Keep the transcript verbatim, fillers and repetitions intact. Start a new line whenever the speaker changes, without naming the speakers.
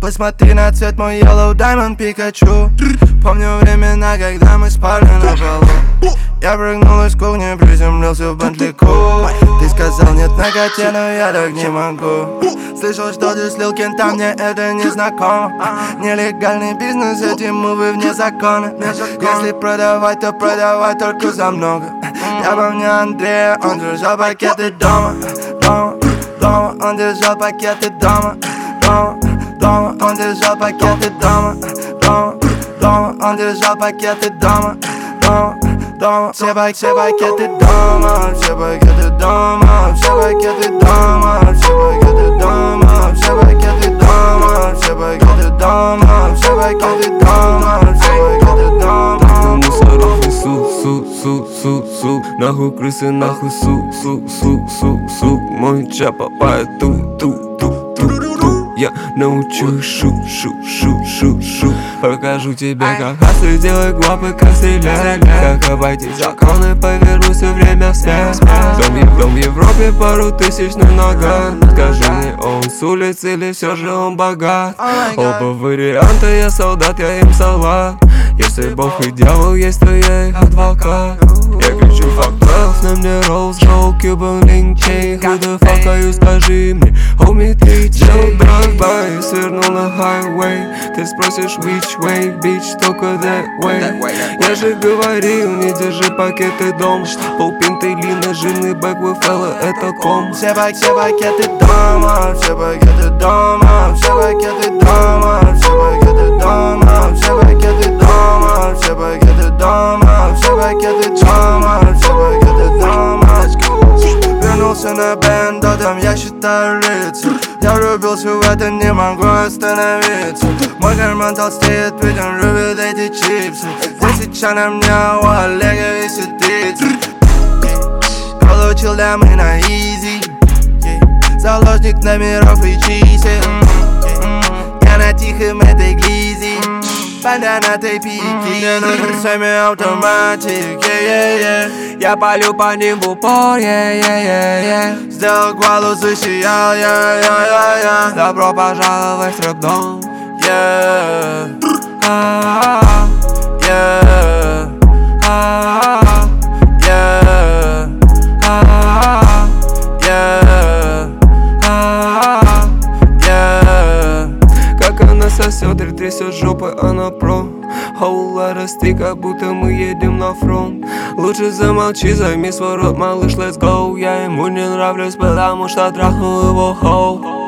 Посмотри на цвет мой Yellow Diamond Pikachu. Помню времена, когда мы спали на полу. Я прыгнул из кухни, приземлился в Bentley Cool. Ты сказал нет ноготе, но я так не могу. Слышал, что ты слил кента, мне это не знакомо. Нелегальный бизнес, эти мувы вне закона. Если продавать, то продавай только за много. Я помню Андрея, он держал пакеты дома. Дома, дома, он держал пакеты дома. Дома, дома, он держал пакеты дома. Дома, дома, он держал пакеты дома. Дома, дома, все пакеты дома. Все пакеты дома. Все пакеты дома. Все пакеты дома. Все пакеты дома. Все пакеты дома. Все пакеты дома. Все пакеты дома.
Мусоров несу, су, су, су, су. Нахуй крысы, нахуй су, су, су, су, су. Мой чапа по ту, ту, ту, ту, ту. Я научу шу, шу, шу, шу, шу. Покажу тебе, как хасты, делай гвапы, как стрелять. Как обойти законы, поверну все время вспять. Дом, дом в Европе, пару тысяч на ногах. Скажи мне, он с улицы или все же он богат? Оба варианта, я солдат, я им салат. Если Бог и дьявол есть, то я их адвокат. Я кричу fuck twelve, на мне Rolls Royce, Cuban Link Chain. Who the fuck are you, скажи мне, homie, ты чел, drive-by. Свернул на highway, ты спросишь which way, bitch, только that way. Я же говорил, не держи пакеты дома. Полпинты лина, жирный бэк, вы фэлла, это ком.
Все пакеты дома, все пакеты дома. Все пакеты дома, все пакеты дома. Все пакеты дома, все пакеты дома. Все пакеты дома, все пакеты дома. Вернулся на бенд, а там я считаю лица. Я влюбился в это, не могу остановиться. Мой карман толстеет, ведь он любит эти чипсы. Тысяча на мне, у Олега висит тридцать. Получил дамы на изи. Заложник номеров и чисел. Я на тихом этой глизи. Бандана тейпики. Мне нужен семи-автоматик, yeah, yeah, yeah.
Я палю по ним в упор, yeah, yeah, yeah, yeah.
Сделал квалу, засиял, yeah, yeah, yeah, yeah.
Добро пожаловать в трэп-дом,
yeah.
а-а-а,
Yeah,
а-а-а,
yeah,
а-а-а,
yeah,
а-а-а.
yeah.
Как она сосет и трясет жопой, она про. Whole lot of stick, как будто мы едем на фронт. Лучше замолчи, займи свой рот, малыш, let's go. Я ему не нравлюсь, потому что трахнул его хоу.